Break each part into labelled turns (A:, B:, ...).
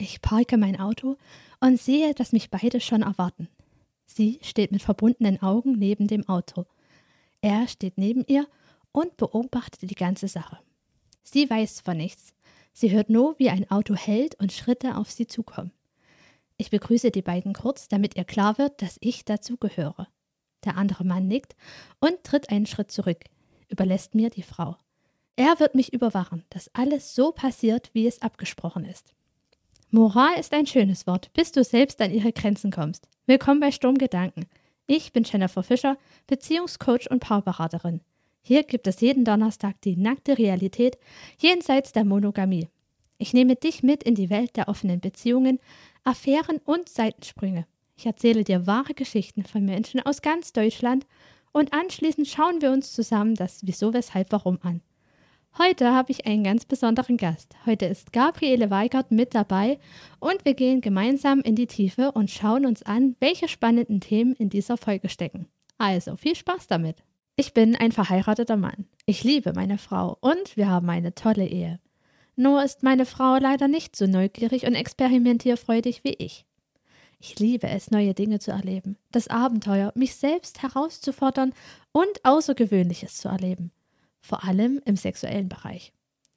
A: Ich parke mein Auto und sehe, dass mich beide schon erwarten. Sie steht mit verbundenen Augen neben dem Auto. Er steht neben ihr und beobachtet die ganze Sache. Sie weiß von nichts. Sie hört nur, wie ein Auto hält und Schritte auf sie zukommen. Ich begrüße die beiden kurz, damit ihr klar wird, dass ich dazugehöre. Der andere Mann nickt und tritt einen Schritt zurück, überlässt mir die Frau. Er wird mich überwachen, dass alles so passiert, wie es abgesprochen ist. Moral ist ein schönes Wort, bis du selbst an ihre Grenzen kommst. Willkommen bei Sturmgedanken. Ich bin Jennifer Fischer, Beziehungscoach und Paarberaterin. Hier gibt es jeden Donnerstag die nackte Realität jenseits der Monogamie. Ich nehme dich mit in die Welt der offenen Beziehungen, Affären und Seitensprünge. Ich erzähle dir wahre Geschichten von Menschen aus ganz Deutschland und anschließend schauen wir uns zusammen das Wieso, Weshalb, Warum an. Heute habe ich einen ganz besonderen Gast. Heute ist Gabriele Weigert mit dabei und wir gehen gemeinsam in die Tiefe und schauen uns an, welche spannenden Themen in dieser Folge stecken. Also viel Spaß damit. Ich bin ein verheirateter Mann. Ich liebe meine Frau und wir haben eine tolle Ehe. Nur ist meine Frau leider nicht so neugierig und experimentierfreudig wie ich. Ich liebe es, neue Dinge zu erleben, das Abenteuer, mich selbst herauszufordern und Außergewöhnliches zu erleben. Vor allem im sexuellen Bereich.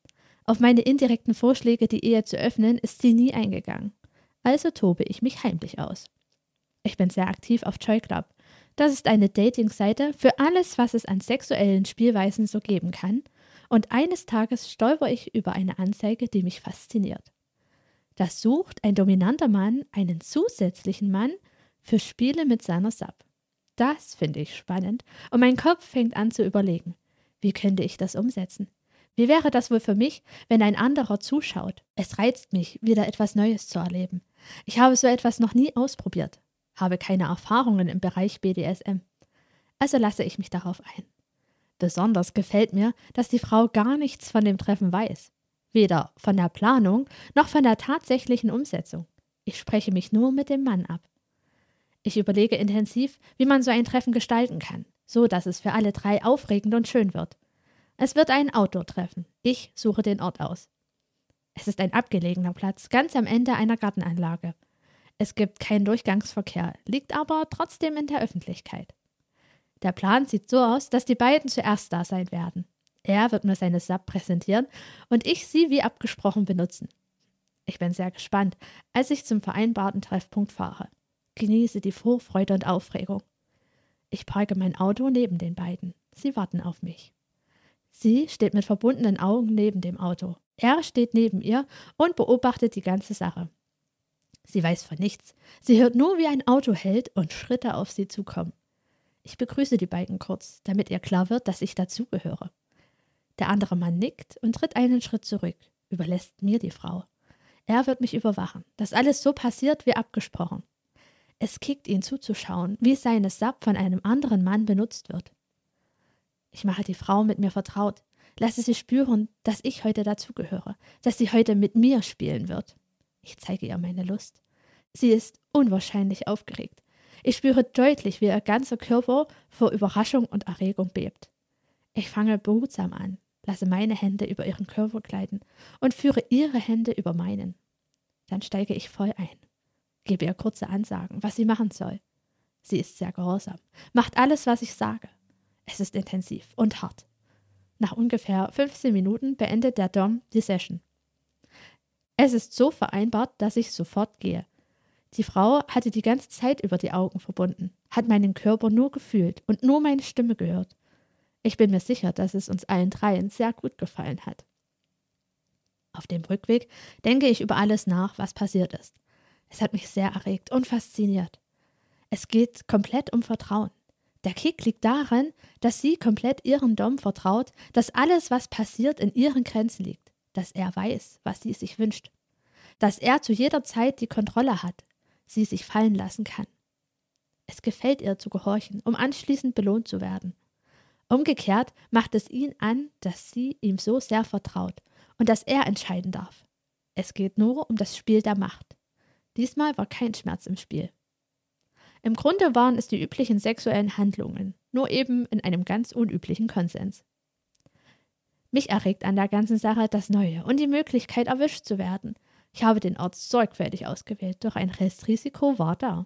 A: Auf meine indirekten Vorschläge, die Ehe zu öffnen, ist sie nie eingegangen. Also tobe ich mich heimlich aus. Ich bin sehr aktiv auf Joy Club. Das ist eine Dating-Seite für alles, was es an sexuellen Spielweisen so geben kann. Und eines Tages stolper ich über eine Anzeige, die mich fasziniert. Da sucht ein dominanter Mann einen zusätzlichen Mann für Spiele mit seiner Sub. Das finde ich spannend und mein Kopf fängt an zu überlegen. Wie könnte ich das umsetzen? Wie wäre das wohl für mich, wenn ein anderer zuschaut? Es reizt mich, wieder etwas Neues zu erleben. Ich habe so etwas noch nie ausprobiert, habe keine Erfahrungen im Bereich BDSM. Also lasse ich mich darauf ein. Besonders gefällt mir, dass die Frau gar nichts von dem Treffen weiß. Weder von der Planung noch von der tatsächlichen Umsetzung. Ich spreche mich nur mit dem Mann ab. Ich überlege intensiv, wie man so ein Treffen gestalten kann, so dass es für alle drei aufregend und schön wird. Es wird ein Outdoor-Treffen. Ich suche den Ort aus. Es ist ein abgelegener Platz, ganz am Ende einer Gartenanlage. Es gibt keinen Durchgangsverkehr, liegt aber trotzdem in der Öffentlichkeit. Der Plan sieht so aus, dass die beiden zuerst da sein werden. Er wird mir seine Sub präsentieren und ich sie wie abgesprochen benutzen. Ich bin sehr gespannt, als ich zum vereinbarten Treffpunkt fahre. Genieße die Vorfreude und Aufregung. Ich parke mein Auto neben den beiden. Sie warten auf mich. Sie steht mit verbundenen Augen neben dem Auto. Er steht neben ihr und beobachtet die ganze Sache. Sie weiß von nichts. Sie hört nur, wie ein Auto hält und Schritte auf sie zukommen. Ich begrüße die beiden kurz, damit ihr klar wird, dass ich dazugehöre. Der andere Mann nickt und tritt einen Schritt zurück, überlässt mir die Frau. Er wird mich überwachen, dass alles so passiert wie abgesprochen. Es kickt ihn zuzuschauen, wie seine Sub von einem anderen Mann benutzt wird. Ich mache die Frau mit mir vertraut, lasse sie spüren, dass ich heute dazugehöre, dass sie heute mit mir spielen wird. Ich zeige ihr meine Lust. Sie ist unwahrscheinlich aufgeregt. Ich spüre deutlich, wie ihr ganzer Körper vor Überraschung und Erregung bebt. Ich fange behutsam an, lasse meine Hände über ihren Körper gleiten und führe ihre Hände über meinen. Dann steige ich voll ein, gebe ihr kurze Ansagen, was sie machen soll. Sie ist sehr gehorsam, macht alles, was ich sage. Es ist intensiv und hart. Nach ungefähr 15 Minuten beendet der Dom die Session. Es ist so vereinbart, dass ich sofort gehe. Die Frau hatte die ganze Zeit über die Augen verbunden, hat meinen Körper nur gefühlt und nur meine Stimme gehört. Ich bin mir sicher, dass es uns allen dreien sehr gut gefallen hat. Auf dem Rückweg denke ich über alles nach, was passiert ist. Es hat mich sehr erregt und fasziniert. Es geht komplett um Vertrauen. Der Kick liegt darin, dass sie komplett ihrem Dom vertraut, dass alles, was passiert, in ihren Grenzen liegt, dass er weiß, was sie sich wünscht, dass er zu jeder Zeit die Kontrolle hat, sie sich fallen lassen kann. Es gefällt ihr zu gehorchen, um anschließend belohnt zu werden. Umgekehrt macht es ihn an, dass sie ihm so sehr vertraut und dass er entscheiden darf. Es geht nur um das Spiel der Macht. Diesmal war kein Schmerz im Spiel. Im Grunde waren es die üblichen sexuellen Handlungen, nur eben in einem ganz unüblichen Konsens. Mich erregt an der ganzen Sache das Neue und die Möglichkeit, erwischt zu werden. Ich habe den Ort sorgfältig ausgewählt, doch ein Restrisiko war da.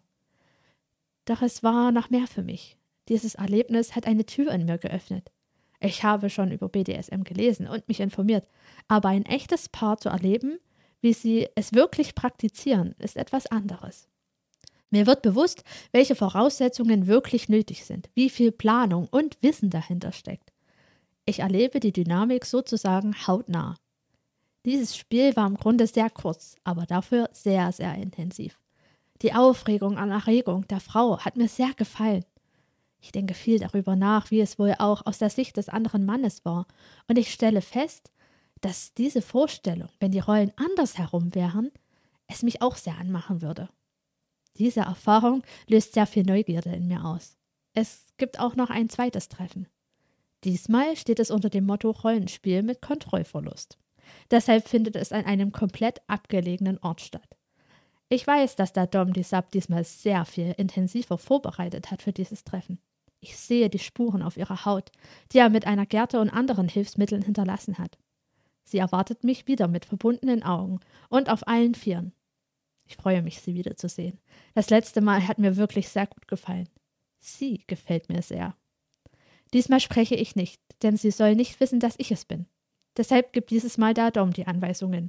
A: Doch es war noch mehr für mich. Dieses Erlebnis hat eine Tür in mir geöffnet. Ich habe schon über BDSM gelesen und mich informiert, aber ein echtes Paar zu erleben, wie sie es wirklich praktizieren, ist etwas anderes. Mir wird bewusst, welche Voraussetzungen wirklich nötig sind, wie viel Planung und Wissen dahinter steckt. Ich erlebe die Dynamik sozusagen hautnah. Dieses Spiel war im Grunde sehr kurz, aber dafür sehr, sehr intensiv. Die Aufregung und Erregung der Frau hat mir sehr gefallen. Ich denke viel darüber nach, wie es wohl auch aus der Sicht des anderen Mannes war, und ich stelle fest, dass diese Vorstellung, wenn die Rollen andersherum wären, es mich auch sehr anmachen würde. Diese Erfahrung löst sehr viel Neugierde in mir aus. Es gibt auch noch ein zweites Treffen. Diesmal steht es unter dem Motto Rollenspiel mit Kontrollverlust. Deshalb findet es an einem komplett abgelegenen Ort statt. Ich weiß, dass der Dom die Sub diesmal sehr viel intensiver vorbereitet hat für dieses Treffen. Ich sehe die Spuren auf ihrer Haut, die er mit einer Gerte und anderen Hilfsmitteln hinterlassen hat. Sie erwartet mich wieder mit verbundenen Augen und auf allen Vieren. Ich freue mich, sie wiederzusehen. Das letzte Mal hat mir wirklich sehr gut gefallen. Sie gefällt mir sehr. Diesmal spreche ich nicht, denn sie soll nicht wissen, dass ich es bin. Deshalb gibt dieses Mal der Dom die Anweisungen.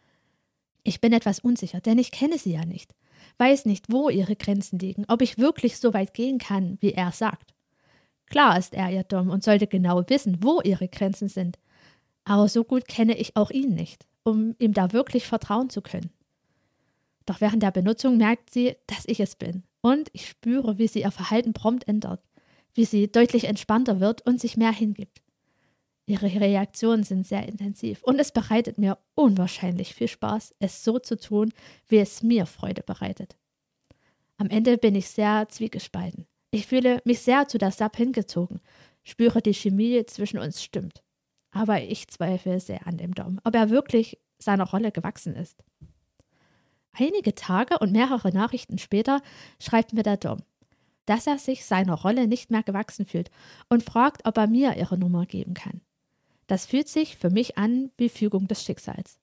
A: Ich bin etwas unsicher, denn ich kenne sie ja nicht. Weiß nicht, wo ihre Grenzen liegen, ob ich wirklich so weit gehen kann, wie er sagt. Klar ist er ihr Dom und sollte genau wissen, wo ihre Grenzen sind. Aber so gut kenne ich auch ihn nicht, um ihm da wirklich vertrauen zu können. Doch während der Benutzung merkt sie, dass ich es bin. Und ich spüre, wie sie ihr Verhalten prompt ändert, wie sie deutlich entspannter wird und sich mehr hingibt. Ihre Reaktionen sind sehr intensiv und es bereitet mir unwahrscheinlich viel Spaß, es so zu tun, wie es mir Freude bereitet. Am Ende bin ich sehr zwiegespalten. Ich fühle mich sehr zu der Sub hingezogen, spüre, die Chemie zwischen uns stimmt. Aber ich zweifle sehr an dem Dom, ob er wirklich seiner Rolle gewachsen ist. Einige Tage und mehrere Nachrichten später schreibt mir der Dom, dass er sich seiner Rolle nicht mehr gewachsen fühlt und fragt, ob er mir ihre Nummer geben kann. Das fühlt sich für mich an wie Fügung des Schicksals.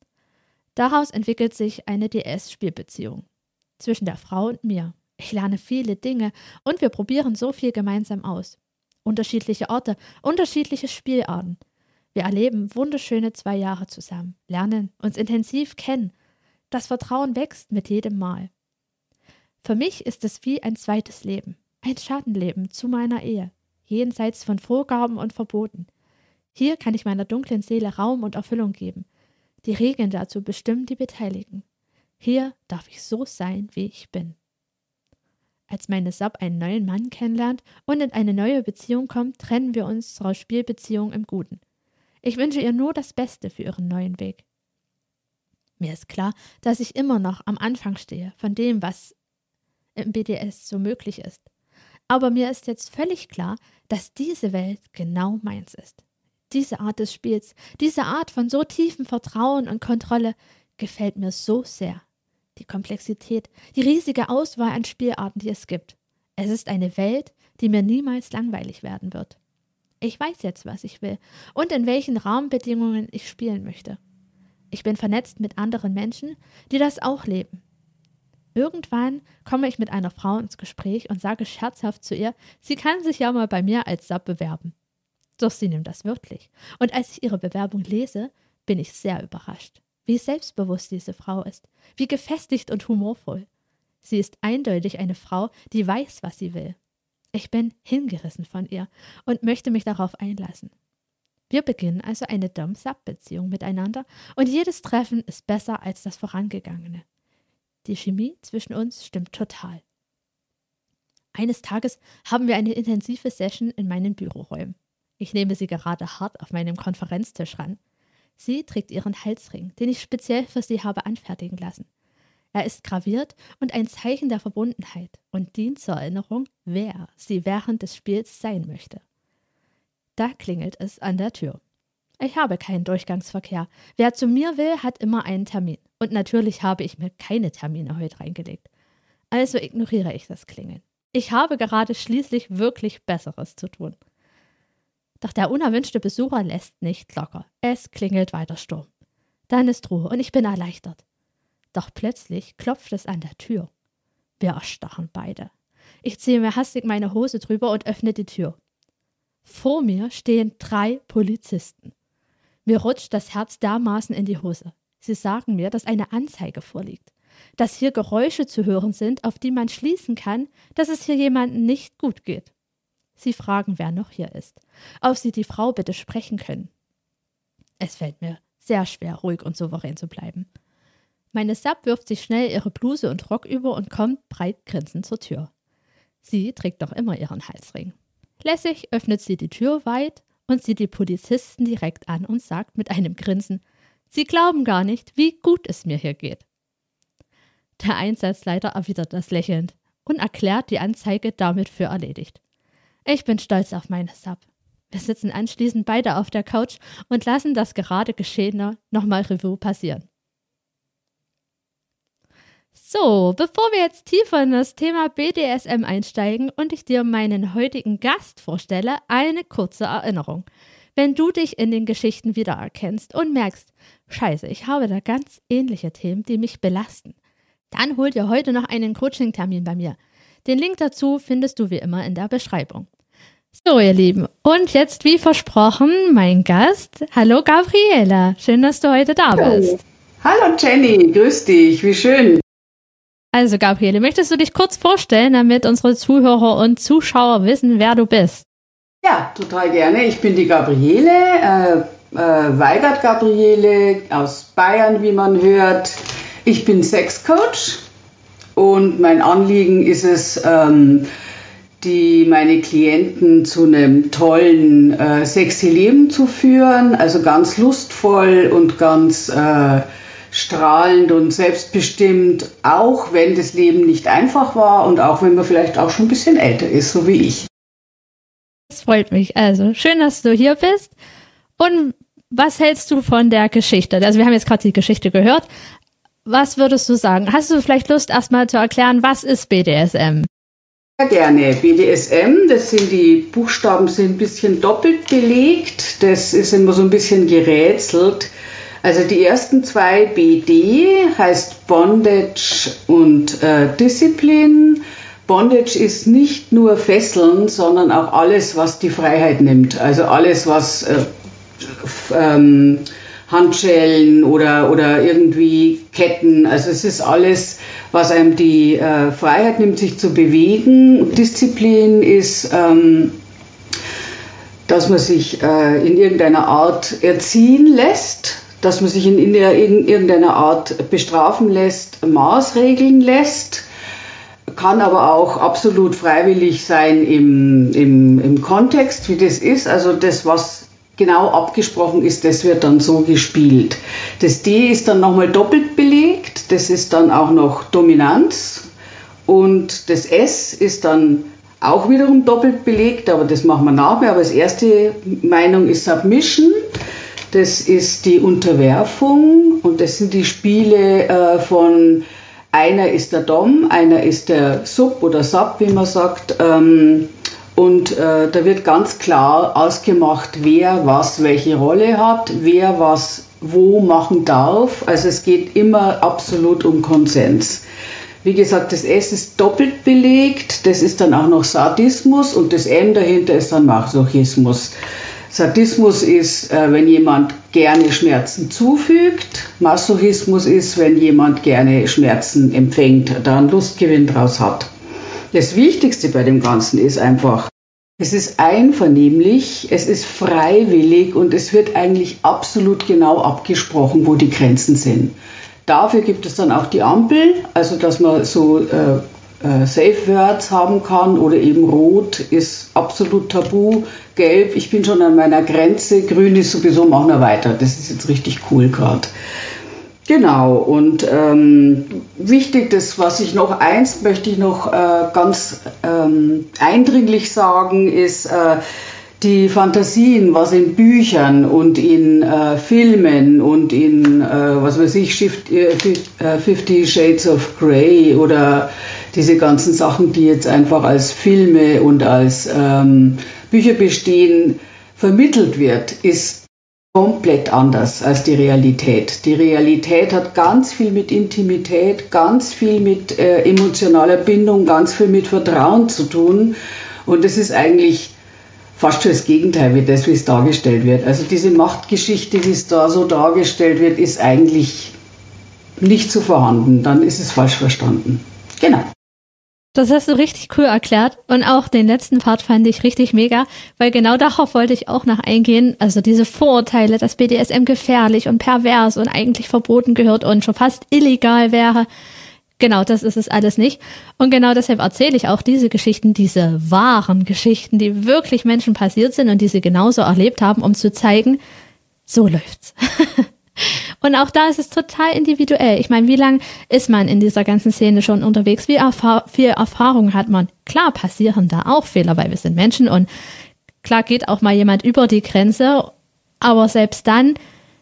A: Daraus entwickelt sich eine DS-Spielbeziehung zwischen der Frau und mir. Ich lerne viele Dinge und wir probieren so viel gemeinsam aus. Unterschiedliche Orte, unterschiedliche Spielarten. Wir erleben wunderschöne 2 Jahre zusammen, lernen uns intensiv kennen. Das Vertrauen wächst mit jedem Mal. Für mich ist es wie ein zweites Leben, ein Schattenleben zu meiner Ehe, jenseits von Vorgaben und Verboten. Hier kann ich meiner dunklen Seele Raum und Erfüllung geben. Die Regeln dazu bestimmen die Beteiligten. Hier darf ich so sein, wie ich bin. Als meine Sub einen neuen Mann kennenlernt und in eine neue Beziehung kommt, trennen wir unserer Spielbeziehung im Guten. Ich wünsche ihr nur das Beste für ihren neuen Weg. Mir ist klar, dass ich immer noch am Anfang stehe von dem, was im BDS so möglich ist. Aber mir ist jetzt völlig klar, dass diese Welt genau meins ist. Diese Art des Spiels, diese Art von so tiefem Vertrauen und Kontrolle gefällt mir so sehr. Die Komplexität, die riesige Auswahl an Spielarten, die es gibt. Es ist eine Welt, die mir niemals langweilig werden wird. Ich weiß jetzt, was ich will und in welchen Rahmenbedingungen ich spielen möchte. Ich bin vernetzt mit anderen Menschen, die das auch leben. Irgendwann komme ich mit einer Frau ins Gespräch und sage scherzhaft zu ihr, sie kann sich ja mal bei mir als Sub bewerben. Doch sie nimmt das wörtlich. Und als ich ihre Bewerbung lese, bin ich sehr überrascht, wie selbstbewusst diese Frau ist, wie gefestigt und humorvoll. Sie ist eindeutig eine Frau, die weiß, was sie will. Ich bin hingerissen von ihr und möchte mich darauf einlassen. Wir beginnen also eine Dom-Sub-Beziehung miteinander und jedes Treffen ist besser als das vorangegangene. Die Chemie zwischen uns stimmt total. Eines Tages haben wir eine intensive Session in meinen Büroräumen. Ich nehme sie gerade hart auf meinem Konferenztisch ran. Sie trägt ihren Halsring, den ich speziell für sie habe anfertigen lassen. Er ist graviert und ein Zeichen der Verbundenheit und dient zur Erinnerung, wer sie während des Spiels sein möchte. Da klingelt es an der Tür. Ich habe keinen Durchgangsverkehr. Wer zu mir will, hat immer einen Termin. Und natürlich habe ich mir keine Termine heute reingelegt. Also ignoriere ich das Klingeln. Ich habe gerade schließlich wirklich Besseres zu tun. Doch der unerwünschte Besucher lässt nicht locker. Es klingelt weiter Sturm. Dann ist Ruhe und ich bin erleichtert. Doch plötzlich klopft es an der Tür. Wir erstarren beide. Ich ziehe mir hastig meine Hose drüber und öffne die Tür. Vor mir stehen 3 Polizisten. Mir rutscht das Herz dermaßen in die Hose. Sie sagen mir, dass eine Anzeige vorliegt, dass hier Geräusche zu hören sind, auf die man schließen kann, dass es hier jemandem nicht gut geht. Sie fragen, wer noch hier ist, ob sie die Frau bitte sprechen können. Es fällt mir sehr schwer, ruhig und souverän zu bleiben. Meine Sub wirft sich schnell ihre Bluse und Rock über und kommt breit grinsend zur Tür. Sie trägt noch immer ihren Halsring. Lässig öffnet sie die Tür weit und sieht die Polizisten direkt an und sagt mit einem Grinsen, Sie glauben gar nicht, wie gut es mir hier geht. Der Einsatzleiter erwidert das lächelnd und erklärt die Anzeige damit für erledigt. Ich bin stolz auf meine Sub. Wir sitzen anschließend beide auf der Couch und lassen das gerade Geschehene nochmal Revue passieren. So, bevor wir jetzt tiefer in das Thema BDSM einsteigen und ich dir meinen heutigen Gast vorstelle, eine kurze Erinnerung. Wenn du dich in den Geschichten wiedererkennst und merkst, Scheiße, ich habe da ganz ähnliche Themen, die mich belasten, dann hol dir heute noch einen Coaching-Termin bei mir. Den Link dazu findest du wie immer in der Beschreibung. So, ihr Lieben, und jetzt wie versprochen, mein Gast. Hallo Gabriele, schön, dass du heute da bist.
B: Hallo Jenny, grüß dich, wie schön.
A: Also Gabriele, möchtest du dich kurz vorstellen, damit unsere Zuhörer und Zuschauer wissen, wer du bist?
B: Ja, total gerne. Ich bin die Gabriele, Weigert Gabriele aus Bayern, wie man hört. Ich bin Sexcoach und mein Anliegen ist es, meine Klienten zu einem tollen, sexy Leben zu führen, also ganz lustvoll und ganz strahlend und selbstbestimmt, auch wenn das Leben nicht einfach war und auch wenn man vielleicht auch schon ein bisschen älter ist, so wie ich.
A: Das freut mich. Also schön, dass du hier bist. Und was hältst du von der Geschichte? Also wir haben jetzt gerade die Geschichte gehört. Was würdest du sagen? Hast du vielleicht Lust, erstmal zu erklären, was ist BDSM?
B: Ja, gerne. BDSM, die Buchstaben sind ein bisschen doppelt belegt. Das ist immer so ein bisschen gerätselt. Also die ersten 2 BD heißt Bondage und Discipline. Bondage ist nicht nur Fesseln, sondern auch alles, was die Freiheit nimmt. Also alles, was Handschellen oder irgendwie Ketten. Also es ist alles, was einem die Freiheit nimmt, sich zu bewegen. Disziplin ist, dass man sich in irgendeiner Art erziehen lässt, dass man sich in irgendeiner Art bestrafen lässt, maßregeln lässt. Kann aber auch absolut freiwillig sein im Kontext, wie das ist. Also das, was genau abgesprochen ist, das wird dann so gespielt. Das D ist dann nochmal doppelt belegt. Das ist dann auch noch Dominanz. Und das S ist dann auch wiederum doppelt belegt, aber das machen wir nachher. Aber als erste Meinung ist Submission. Das ist die Unterwerfung und das sind die Spiele von einer ist der Dom, einer ist der Sub oder Sub, wie man sagt. Und da wird ganz klar ausgemacht, wer was welche Rolle hat, wer was wo machen darf. Also es geht immer absolut um Konsens. Wie gesagt, das S ist doppelt belegt, das ist dann auch noch Sadismus und das M dahinter ist dann Masochismus. Sadismus ist, wenn jemand gerne Schmerzen zufügt. Masochismus ist, wenn jemand gerne Schmerzen empfängt, da einen Lustgewinn draus hat. Das Wichtigste bei dem Ganzen ist einfach, es ist einvernehmlich, es ist freiwillig und es wird eigentlich absolut genau abgesprochen, wo die Grenzen sind. Dafür gibt es dann auch die Ampel, also dass man so Safe Words haben kann oder eben rot ist absolut tabu, gelb, ich bin schon an meiner Grenze, grün ist sowieso, machen wir weiter, das ist jetzt richtig cool gerade. Genau, und wichtig, eins möchte ich noch ganz eindringlich sagen, ist die Fantasien, was in Büchern und in Filmen und in, 50 Shades of Grey oder diese ganzen Sachen, die jetzt einfach als Filme und als Bücher bestehen, vermittelt wird, ist komplett anders als die Realität. Die Realität hat ganz viel mit Intimität, ganz viel mit emotionaler Bindung, ganz viel mit Vertrauen zu tun. Und es ist eigentlich fast schon das Gegenteil wie das, wie es dargestellt wird. Also diese Machtgeschichte, wie es da so dargestellt wird, ist eigentlich nicht so vorhanden. Dann ist es falsch verstanden. Genau.
A: Das hast du richtig cool erklärt und auch den letzten Part fand ich richtig mega, weil genau darauf wollte ich auch noch eingehen, also diese Vorurteile, dass BDSM gefährlich und pervers und eigentlich verboten gehört und schon fast illegal wäre. Genau, das ist es alles nicht. Und genau deshalb erzähle ich auch diese Geschichten, diese wahren Geschichten, die wirklich Menschen passiert sind und die sie genauso erlebt haben, um zu zeigen, so läuft's. Und auch da ist es total individuell. Ich meine, wie lange ist man in dieser ganzen Szene schon unterwegs? Wie viel Erfahrung hat man? Klar passieren da auch Fehler, weil wir sind Menschen und klar geht auch mal jemand über die Grenze, aber selbst dann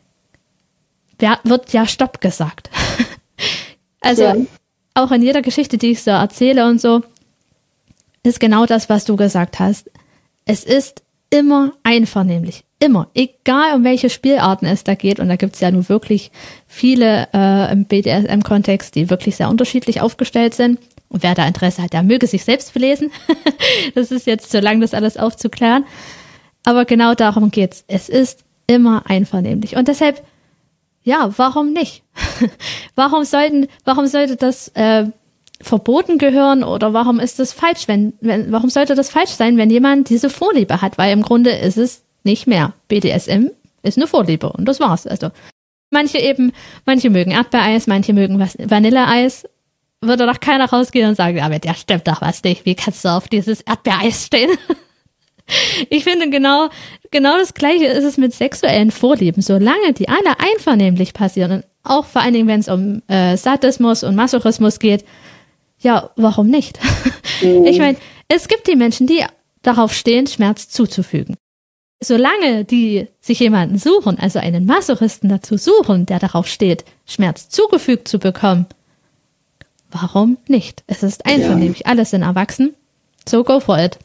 A: wird ja Stopp gesagt. Also ja. Auch in jeder Geschichte, die ich so erzähle und so, ist genau das, was du gesagt hast. Es ist immer einvernehmlich. Immer. Egal, um welche Spielarten es da geht. Und da gibt es ja nun wirklich viele im BDSM-Kontext, die wirklich sehr unterschiedlich aufgestellt sind. Und wer da Interesse hat, der möge sich selbst belesen. Das ist jetzt zu lang, das alles aufzuklären. Aber genau darum geht's. Es ist immer einvernehmlich. Und deshalb, ja, warum nicht? Warum sollte das verboten gehören oder warum ist das falsch, warum sollte das falsch sein, wenn jemand diese Vorliebe hat? Weil im Grunde ist es nicht mehr. BDSM ist eine Vorliebe und das war's. Also manche mögen Erdbeereis, manche mögen Vanilleeis. Würde doch keiner rausgehen und sagen, aber der stimmt doch was nicht. Wie kannst du auf dieses Erdbeereis stehen? Ich finde genau das Gleiche ist es mit sexuellen Vorlieben. Solange die alle einvernehmlich passieren und auch vor allen Dingen, wenn es um Sadismus und Masochismus geht, ja, warum nicht? Ich meine, es gibt die Menschen, die darauf stehen, Schmerz zuzufügen. Solange die sich jemanden suchen, also einen Masochisten dazu suchen, der darauf steht, Schmerz zugefügt zu bekommen, warum nicht? Es ist einvernehmlich, alle sind erwachsen, so go for it.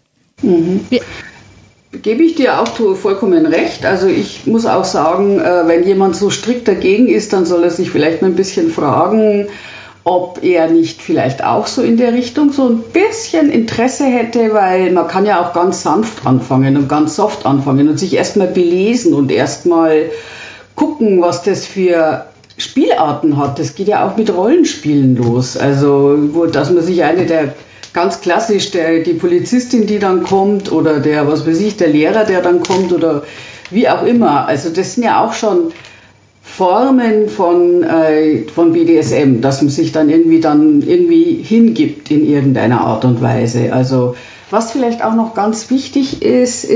B: Gebe ich dir auch vollkommen recht. Also ich muss auch sagen, wenn jemand so strikt dagegen ist, dann soll er sich vielleicht mal ein bisschen fragen, ob er nicht vielleicht auch so in der Richtung so ein bisschen Interesse hätte, weil man kann ja auch ganz sanft anfangen und ganz soft anfangen und sich erstmal belesen und erstmal gucken, was das für Spielarten hat. Das geht ja auch mit Rollenspielen los. Also, dass man sich ganz klassisch, die Polizistin, die dann kommt oder der Lehrer, der dann kommt oder wie auch immer. Also das sind ja auch schon Formen von BDSM, dass man sich dann irgendwie hingibt in irgendeiner Art und Weise. Also was vielleicht auch noch ganz wichtig ist,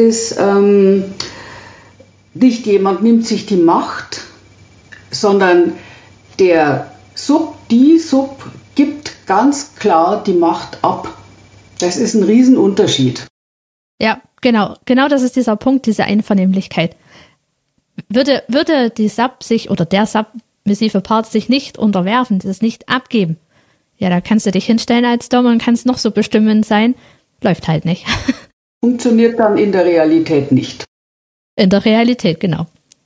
B: nicht jemand nimmt sich die Macht, sondern die Sub gibt ganz klar die Macht ab. Das ist ein Riesenunterschied.
A: Ja, genau. Genau das ist dieser Punkt, diese Einvernehmlichkeit. Würde die Sub sich oder der submissive Part sich nicht unterwerfen, das nicht abgeben, ja, da kannst du dich hinstellen als Dom und kannst noch so bestimmend sein, läuft halt nicht.
B: Funktioniert dann in der Realität nicht.
A: In der Realität, genau.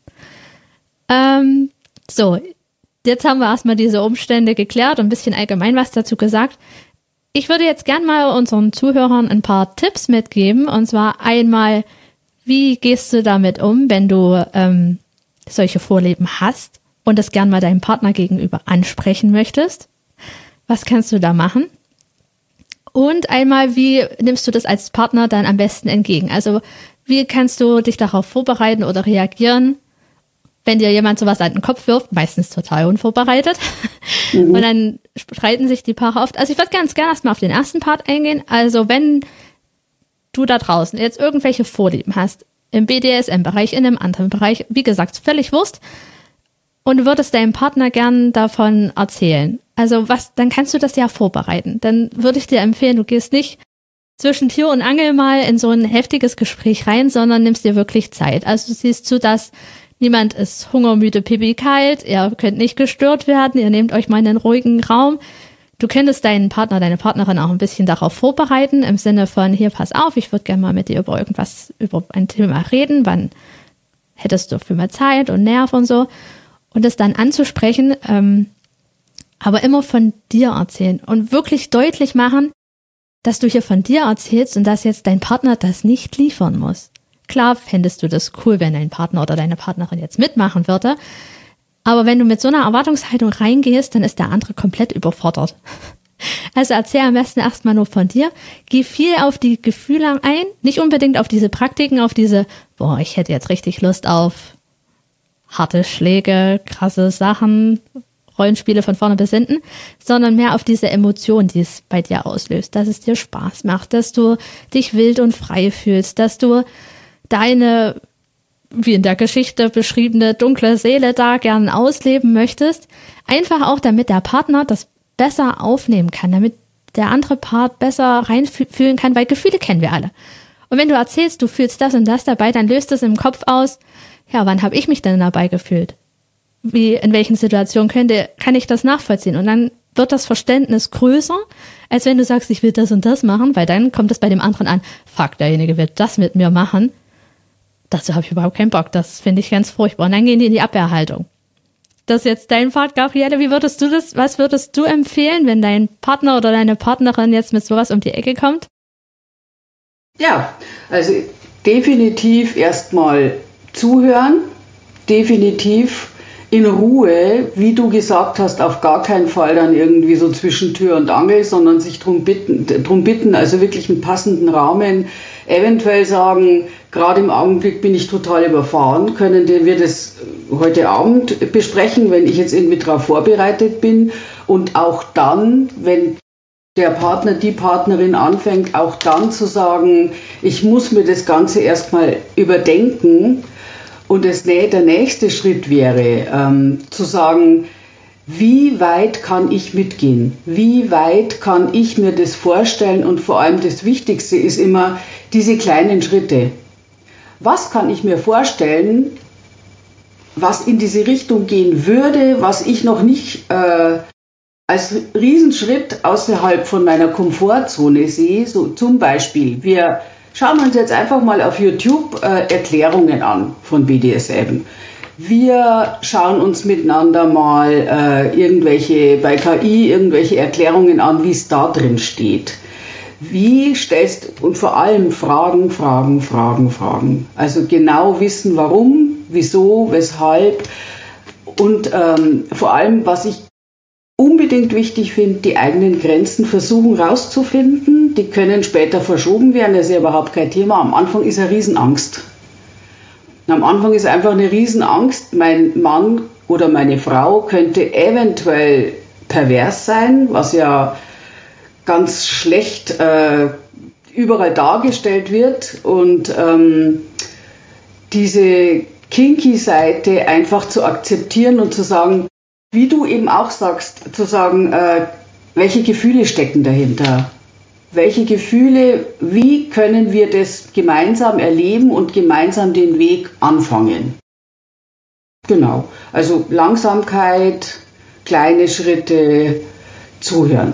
A: So, jetzt haben wir erstmal diese Umstände geklärt und ein bisschen allgemein was dazu gesagt. Ich würde jetzt gern mal unseren Zuhörern ein paar Tipps mitgeben. Und zwar einmal, wie gehst du damit um, wenn du solche Vorlieben hast und das gern mal deinem Partner gegenüber ansprechen möchtest? Was kannst du da machen? Und einmal, wie nimmst du das als Partner dann am besten entgegen? Also wie kannst du dich darauf vorbereiten oder reagieren, wenn dir jemand sowas an den Kopf wirft, meistens total unvorbereitet. Und dann streiten sich die Paare oft. Also ich würde ganz gerne erstmal auf den ersten Part eingehen. Also wenn du da draußen jetzt irgendwelche Vorlieben hast, im BDSM-Bereich, in einem anderen Bereich, wie gesagt, völlig Wurst, und du würdest deinem Partner gern davon erzählen. Also dann kannst du das ja vorbereiten. Dann würde ich dir empfehlen, du gehst nicht zwischen Tür und Angel mal in so ein heftiges Gespräch rein, sondern nimmst dir wirklich Zeit. Also du siehst zu, dass niemand ist hungermüde, pipi kalt, ihr könnt nicht gestört werden, ihr nehmt euch mal einen ruhigen Raum. Du könntest deinen Partner, deine Partnerin auch ein bisschen darauf vorbereiten, im Sinne von, hier, pass auf, ich würde gerne mal mit dir über ein Thema reden, wann hättest du für mehr Zeit und Nerv und so. Und das dann anzusprechen, aber immer von dir erzählen und wirklich deutlich machen, dass du hier von dir erzählst und dass jetzt dein Partner das nicht liefern muss. Klar fändest du das cool, wenn dein Partner oder deine Partnerin jetzt mitmachen würde, aber wenn du mit so einer Erwartungshaltung reingehst, dann ist der andere komplett überfordert. Also erzähl am besten erstmal nur von dir, geh viel auf die Gefühle ein, nicht unbedingt auf diese Praktiken, auf diese, ich hätte jetzt richtig Lust auf harte Schläge, krasse Sachen, Rollenspiele von vorne bis hinten, sondern mehr auf diese Emotion, die es bei dir auslöst, dass es dir Spaß macht, dass du dich wild und frei fühlst, dass du deine, wie in der Geschichte beschriebene, dunkle Seele da gern ausleben möchtest. Einfach auch, damit der Partner das besser aufnehmen kann, damit der andere Part besser reinfühlen kann, weil Gefühle kennen wir alle. Und wenn du erzählst, du fühlst das und das dabei, dann löst es im Kopf aus, ja, wann habe ich mich denn dabei gefühlt? In welchen Situationen kann ich das nachvollziehen? Und dann wird das Verständnis größer, als wenn du sagst, ich will das und das machen, weil dann kommt es bei dem anderen an, fuck, derjenige wird das mit mir machen. Dazu habe ich überhaupt keinen Bock, das finde ich ganz furchtbar. Und dann gehen die in die Abwehrhaltung. Das ist jetzt dein Part, Gabriele, was würdest du empfehlen, wenn dein Partner oder deine Partnerin jetzt mit sowas um die Ecke kommt?
B: Ja, also definitiv erstmal zuhören, definitiv in Ruhe, wie du gesagt hast, auf gar keinen Fall dann irgendwie so zwischen Tür und Angel, sondern sich drum bitten, also wirklich einen passenden Rahmen, eventuell sagen, gerade im Augenblick bin ich total überfahren, können wir das heute Abend besprechen, wenn ich jetzt irgendwie darauf vorbereitet bin, und auch dann, wenn der Partner, die Partnerin anfängt, auch dann zu sagen, ich muss mir das Ganze erstmal überdenken. Und der nächste Schritt wäre, zu sagen, wie weit kann ich mitgehen? Wie weit kann ich mir das vorstellen? Und vor allem das Wichtigste ist immer diese kleinen Schritte. Was kann ich mir vorstellen, was in diese Richtung gehen würde, was ich noch nicht als Riesenschritt außerhalb von meiner Komfortzone sehe? So zum Beispiel, wir schauen uns jetzt einfach mal auf YouTube Erklärungen an von BDSM. Wir schauen uns miteinander mal bei KI irgendwelche Erklärungen an, wie es da drin steht. Und vor allem Fragen. Also genau wissen, warum, wieso, weshalb. Und vor allem, was ich unbedingt wichtig finde, die eigenen Grenzen versuchen rauszufinden. Die können später verschoben werden, das ist ja überhaupt kein Thema. Am Anfang ist eine Riesenangst. Am Anfang ist einfach eine Riesenangst, mein Mann oder meine Frau könnte eventuell pervers sein, was ja ganz schlecht überall dargestellt wird. Und diese kinky Seite einfach zu akzeptieren und zu sagen, wie du eben auch sagst, zu sagen, welche Gefühle stecken dahinter? Welche Gefühle, wie können wir das gemeinsam erleben und gemeinsam den Weg anfangen? Genau, also Langsamkeit, kleine Schritte, zuhören.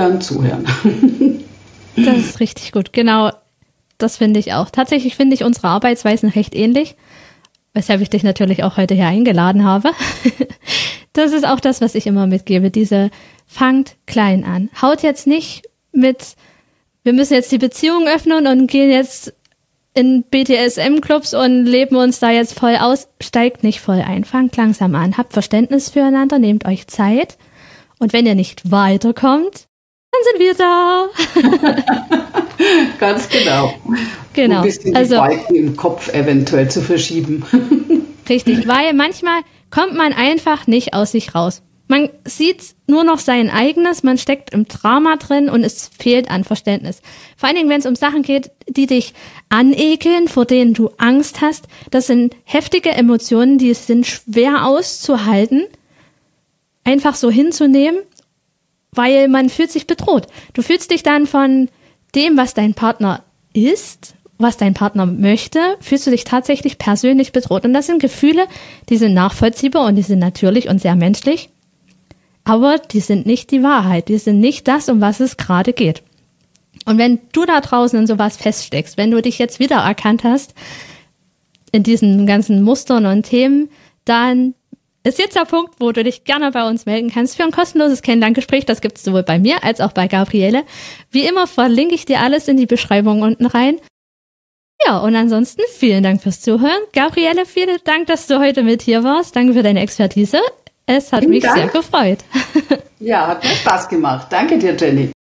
A: Das ist richtig gut, genau, das finde ich auch. Tatsächlich finde ich unsere Arbeitsweisen recht ähnlich, weshalb ich dich natürlich auch heute hier eingeladen habe. Das ist auch das, was ich immer mitgebe, fangt klein an. Haut jetzt nicht mit, wir müssen jetzt die Beziehung öffnen und gehen jetzt in BDSM-Clubs und leben uns da jetzt voll aus. Steigt nicht voll ein, fangt langsam an, habt Verständnis füreinander, nehmt euch Zeit und wenn ihr nicht weiterkommt, dann sind wir da.
B: Ganz genau.
A: Genau.
B: Ein bisschen die Balken im Kopf eventuell zu verschieben.
A: Richtig, weil manchmal kommt man einfach nicht aus sich raus. Man sieht nur noch sein eigenes, man steckt im Drama drin und es fehlt an Verständnis. Vor allen Dingen, wenn es um Sachen geht, die dich anekeln, vor denen du Angst hast. Das sind heftige Emotionen, die sind schwer auszuhalten, einfach so hinzunehmen, weil man fühlt sich bedroht. Du fühlst dich dann von dem, was dein Partner ist, was dein Partner möchte, fühlst du dich tatsächlich persönlich bedroht. Und das sind Gefühle, die sind nachvollziehbar und die sind natürlich und sehr menschlich. Aber die sind nicht die Wahrheit. Die sind nicht das, um was es gerade geht. Und wenn du da draußen in sowas feststeckst, wenn du dich jetzt wiedererkannt hast, in diesen ganzen Mustern und Themen, dann ist jetzt der Punkt, wo du dich gerne bei uns melden kannst für ein kostenloses Kennenlerngespräch. Das gibt es sowohl bei mir als auch bei Gabriele. Wie immer verlinke ich dir alles in die Beschreibung unten rein. Ja, und ansonsten vielen Dank fürs Zuhören. Gabriele, vielen Dank, dass du heute mit hier warst. Danke für deine Expertise. Es hat mich sehr gefreut.
B: Ja, hat mir Spaß gemacht. Danke dir, Jenny.